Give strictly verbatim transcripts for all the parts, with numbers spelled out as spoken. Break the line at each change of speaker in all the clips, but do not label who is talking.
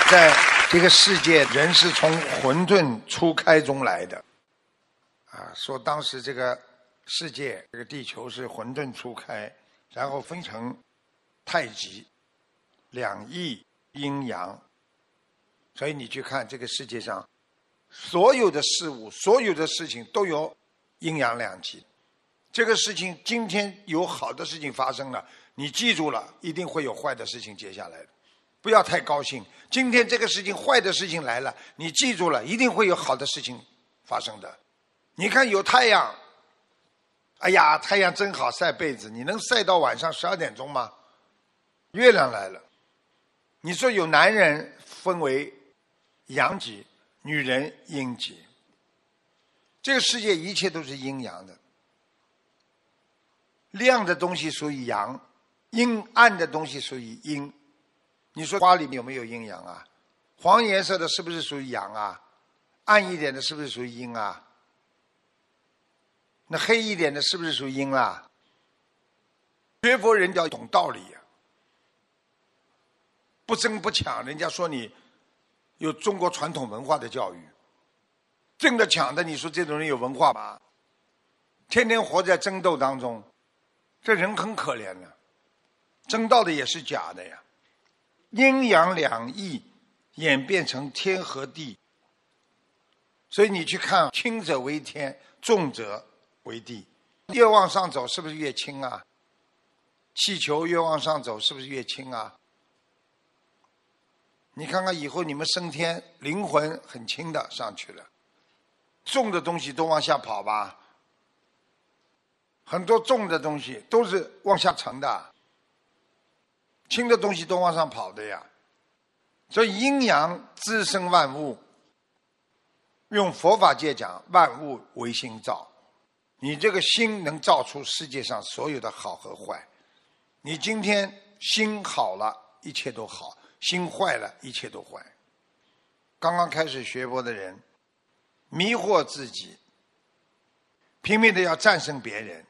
在这个世界，人是从混沌初开中来的。啊，说当时这个世界，这个地球是混沌初开，然后分成太极、两仪、阴阳。所以你去看这个世界上，所有的事物、所有的事情都有阴阳两极。这个事情今天有好的事情发生了，你记住了，一定会有坏的事情接下来的。不要太高兴，今天这个事情坏的事情来了，你记住了，一定会有好的事情发生的。你看有太阳，哎呀，太阳真好，晒被子，你能晒到晚上十二点钟吗？月亮来了，你说有男人分为阳极，女人阴极，这个世界一切都是阴阳的。亮的东西属于阳，阴暗的东西属于阴。你说花里面有没有阴阳啊？黄颜色的是不是属于阳啊？暗一点的是不是属于阴啊？那黑一点的是不是属于阴啊？学佛人要懂道理啊，不争不抢。人家说你有中国传统文化的教育，争的抢的，你说这种人有文化吗？天天活在争斗当中，这人很可怜的。争到的也是假的呀。阴阳两仪演变成天和地，所以你去看，轻者为天，重者为地。越往上走是不是越轻啊？气球越往上走是不是越轻啊？你看看以后你们升天，灵魂很轻的上去了，重的东西都往下跑吧，很多重的东西都是往下沉的，轻的东西都往上跑的呀。所以阴阳滋生万物，用佛法界讲，万物唯心造。你这个心能造出世界上所有的好和坏。你今天心好了，一切都好；心坏了，一切都坏。刚刚开始学佛的人，迷惑自己，拼命的要战胜别人，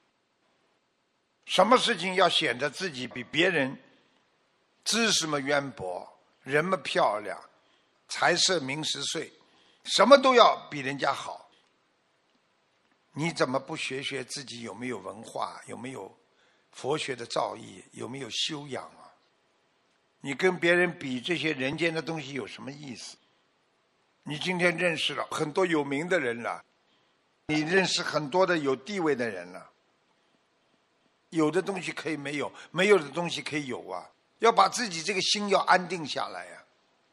什么事情要显得自己比别人知识么渊博，人么漂亮，财色名食睡，什么都要比人家好。你怎么不学学自己有没有文化，有没有佛学的造诣，有没有修养啊？你跟别人比这些人间的东西有什么意思？你今天认识了很多有名的人了，你认识很多的有地位的人了，有的东西可以没有，没有的东西可以有啊。要把自己这个心要安定下来呀、啊。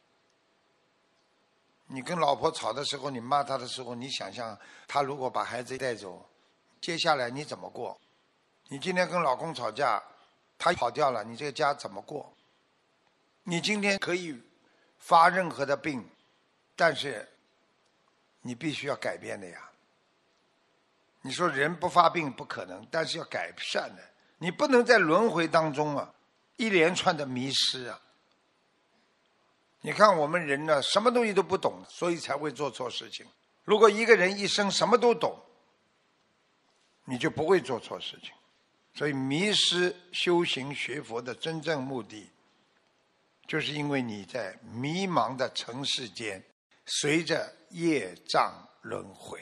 你跟老婆吵的时候，你骂她的时候，你想想她如果把孩子带走，接下来你怎么过？你今天跟老公吵架，他跑掉了，你这个家怎么过？你今天可以发任何的病，但是你必须要改变的呀。你说人不发病不可能，但是要改善的。你不能在轮回当中啊，一连串的迷失啊。你看我们人呢，什么东西都不懂，所以才会做错事情。如果一个人一生什么都懂，你就不会做错事情。所以迷失修行学佛的真正目的，就是因为你在迷茫的尘世间，随着业障轮回，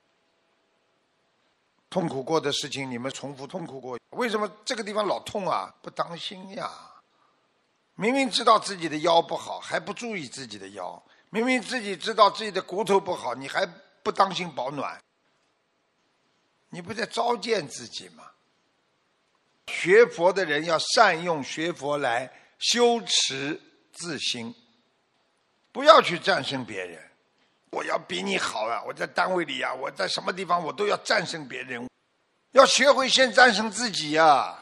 痛苦过的事情你们重复痛苦过。为什么这个地方老痛啊？不当心呀！明明知道自己的腰不好，还不注意自己的腰；明明自己知道自己的骨头不好，你还不当心保暖，你不在糟践自己吗？学佛的人要善用学佛来修持自心，不要去战胜别人。我要比你好啊！我在单位里啊，我在什么地方我都要战胜别人。要学会先战胜自己啊！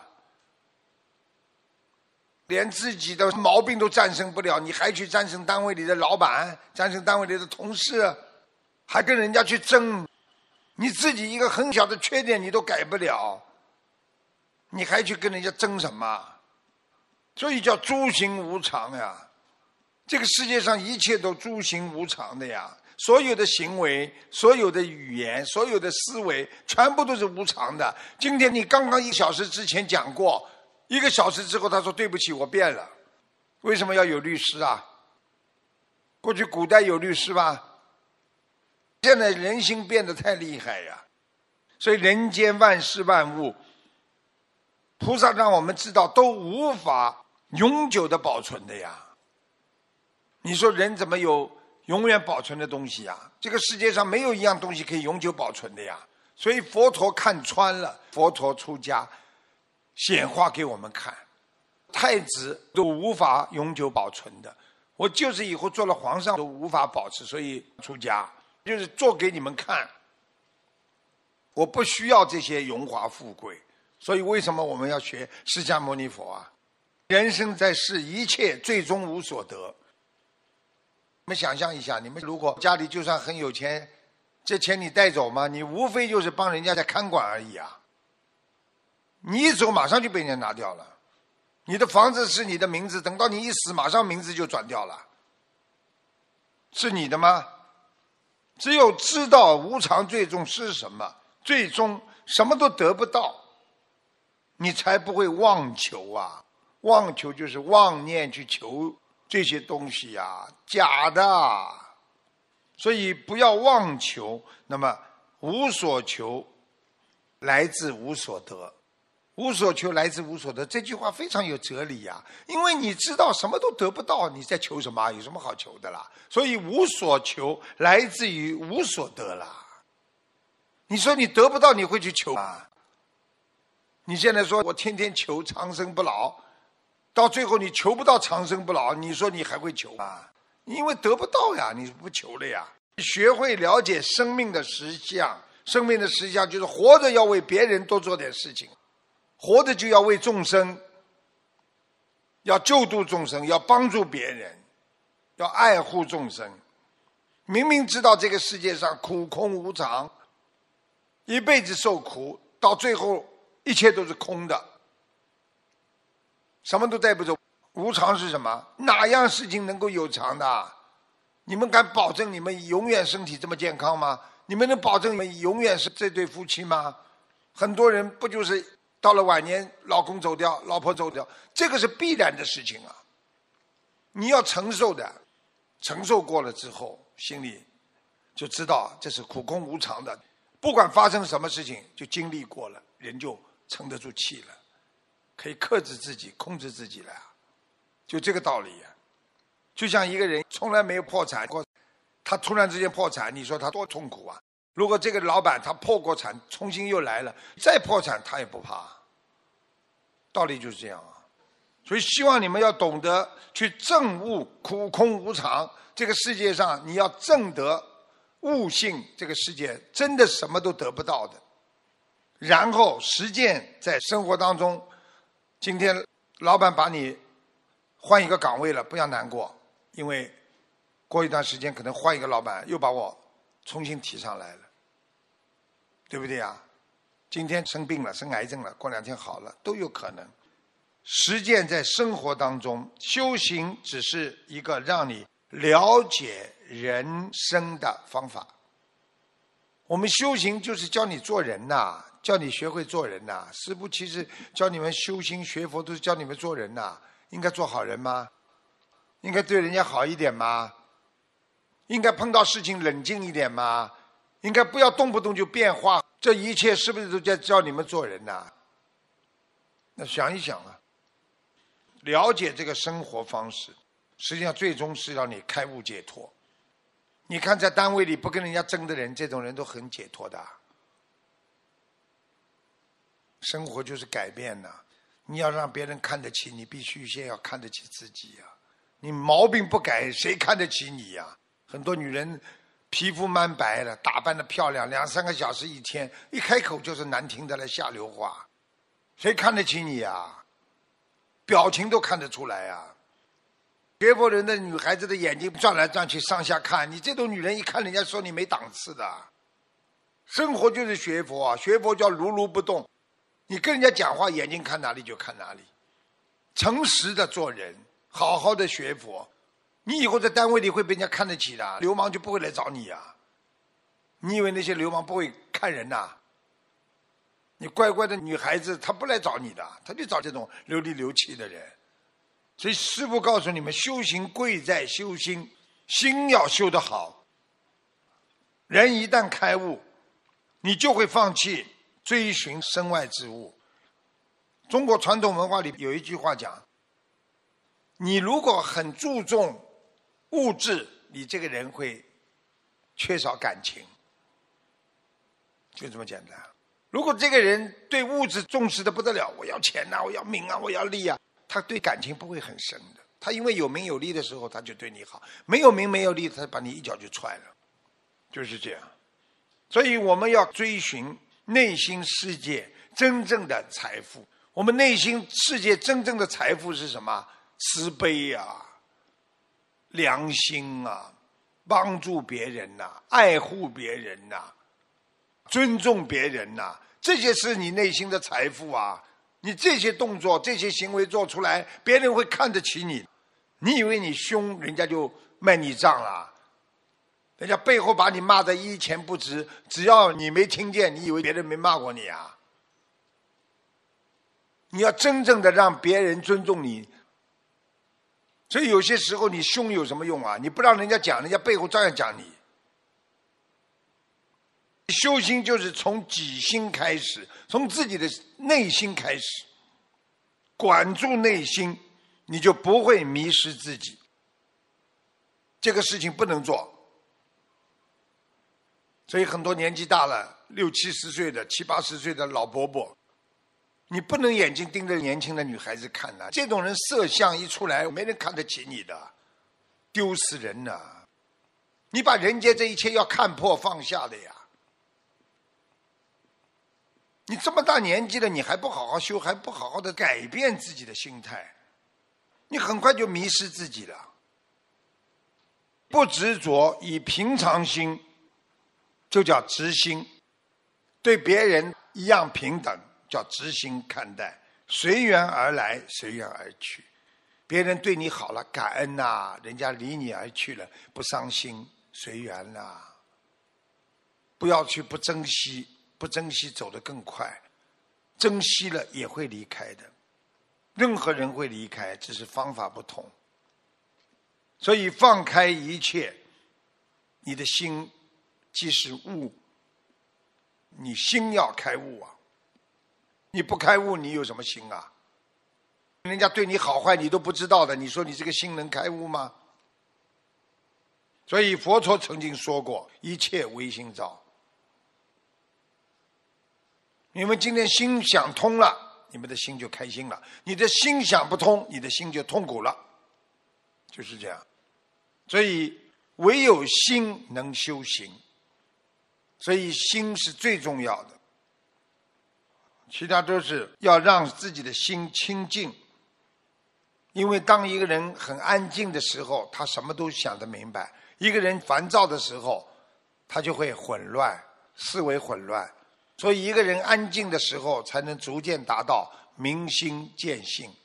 连自己的毛病都战胜不了，你还去战胜单位里的老板，战胜单位里的同事，还跟人家去争，你自己一个很小的缺点你都改不了，你还去跟人家争什么？所以叫诸行无常呀。这个世界上一切都诸行无常的呀，所有的行为，所有的语言，所有的思维，全部都是无常的。今天你刚刚一小时之前讲过，一个小时之后他说对不起我变了。为什么要有律师啊？ 过去古代有律师吧？现在人心变得太厉害呀，所以人间万事万物，菩萨让我们知道都无法永久的保存的呀。你说人怎么有永远保存的东西呀？这个世界上没有一样东西可以永久保存的呀。所以佛陀看穿了，佛陀出家显化给我们看，太子都无法永久保存的，我就是以后做了皇上都无法保持，所以出家就是做给你们看。我不需要这些荣华富贵，所以为什么我们要学释迦牟尼佛啊？人生在世，一切最终无所得。你们想象一下，你们如果家里就算很有钱，这钱你带走吗？你无非就是帮人家在看管而已啊。你一走马上就被人家拿掉了，你的房子是你的名字，等到你一死马上名字就转掉了，是你的吗？只有知道无常最终是什么，最终什么都得不到，你才不会妄求啊。妄求就是妄念去求这些东西呀、啊，假的。所以不要妄求，那么无所求来自无所得。无所求来自无所得，这句话非常有哲理呀、啊！因为你知道什么都得不到，你在求什么？有什么好求的啦？所以无所求来自于无所得啦。你说你得不到，你会去求吗？你现在说我天天求长生不老，到最后你求不到长生不老，你说你还会求吗？因为得不到呀，你不求了呀。学会了解生命的实相，生命的实相就是活着要为别人多做点事情。活着就要为众生，要救度众生，要帮助别人，要爱护众生。明明知道这个世界上苦空无常，一辈子受苦，到最后一切都是空的，什么都带不走。无常是什么？哪样事情能够有常的？你们敢保证你们永远身体这么健康吗？你们能保证你们永远是这对夫妻吗？很多人不就是到了晚年，老公走掉，老婆走掉，这个是必然的事情啊！你要承受的，承受过了之后，心里就知道这是苦空无常的。不管发生什么事情，就经历过了，人就撑得住气了，可以克制自己，控制自己了，就这个道理啊！就像一个人从来没有破产过，他突然之间破产，你说他多痛苦啊！如果这个老板他破过产，重新又来了，再破产他也不怕。道理就是这样啊。所以希望你们要懂得去证悟苦空无常，这个世界上你要证得悟性，这个世界真的什么都得不到的。然后实践在生活当中。今天老板把你换一个岗位了，不要难过，因为过一段时间可能换一个老板又把我重新提上来了，对不对啊？今天生病了，生癌症了，过两天好了，都有可能。实践在生活当中，修行只是一个让你了解人生的方法。我们修行就是教你做人呐、啊，教你学会做人呐、啊。师父其实教你们修心学佛，都是教你们做人呐、啊。应该做好人吗？应该对人家好一点吗？应该碰到事情冷静一点吗？应该不要动不动就变化，这一切是不是都在教你们做人呐、啊？那想一想啊，了解这个生活方式，实际上最终是让你开悟解脱。你看在单位里不跟人家争的人，这种人都很解脱的。生活就是改变呐、啊，你要让别人看得起你，必须先要看得起自己呀、啊。你毛病不改，谁看得起你呀、啊？很多女人皮肤蛮白了，打扮得漂亮，两三个小时一天，一开口就是难听的来下流话，谁看得起你呀、啊？表情都看得出来呀、啊。学佛人的女孩子的眼睛转来转去，上下看，你这种女人一看人家说你没档次的。生活就是学佛啊，学佛叫如如不动，你跟人家讲话眼睛看哪里就看哪里，诚实的做人，好好的学佛，你以后在单位里会被人家看得起的，流氓就不会来找你啊。你以为那些流氓不会看人呐、啊？你乖乖的女孩子她不来找你的，她就找这种流里流气的人。所以师父告诉你们，修行贵在修心， 心要修得好。人一旦开悟，你就会放弃追寻身外之物。中国传统文化里有一句话讲，你如果很注重物质，你这个人会缺少感情，就这么简单。如果这个人对物质重视的不得了，我要钱啊，我要名啊，我要利啊，他对感情不会很深的。他因为有名有利的时候他就对你好，没有名没有利他把你一脚就踹了，就是这样。所以我们要追寻内心世界真正的财富。我们内心世界真正的财富是什么？慈悲啊，良心啊，帮助别人呐、啊，爱护别人呐、啊，尊重别人呐、啊，这些是你内心的财富啊。你这些动作这些行为做出来，别人会看得起你。你以为你凶，人家就卖你账了？人家背后把你骂得一钱不值，只要你没听见，你以为别人没骂过你啊？你要真正的让别人尊重你。所以有些时候你凶有什么用啊？你不让人家讲，人家背后照样讲你。修心就是从己心开始，从自己的内心开始，管住内心，你就不会迷失自己。这个事情不能做。所以很多年纪大了，六七十岁的、七八十岁的老伯伯，你不能眼睛盯着年轻的女孩子看呐、啊！这种人色相一出来，没人看得起你的，丢死人呐、啊！你把人间这一切要看破放下的呀！你这么大年纪了，你还不好好修，还不好好的改变自己的心态，你很快就迷失自己了。不执着，以平常心，就叫直心，对别人一样平等，叫直心看待，随缘而来，随缘而去。别人对你好了，感恩呐、啊，人家离你而去了，不伤心，随缘呐、啊。不要去不珍惜，不珍惜走得更快，珍惜了也会离开的。任何人会离开，只是方法不同。所以放开一切，你的心即是悟，你心要开悟啊！你不开悟，你有什么心啊？人家对你好坏你都不知道的，你说你这个心能开悟吗？所以佛陀曾经说过，一切唯心造。你们今天心想通了，你们的心就开心了；你的心想不通，你的心就痛苦了，就是这样。所以唯有心能修行，所以心是最重要的，其他都是要让自己的心清净。因为当一个人很安静的时候，他什么都想得明白；一个人烦躁的时候，他就会混乱，思维混乱。所以一个人安静的时候，才能逐渐达到明心见性。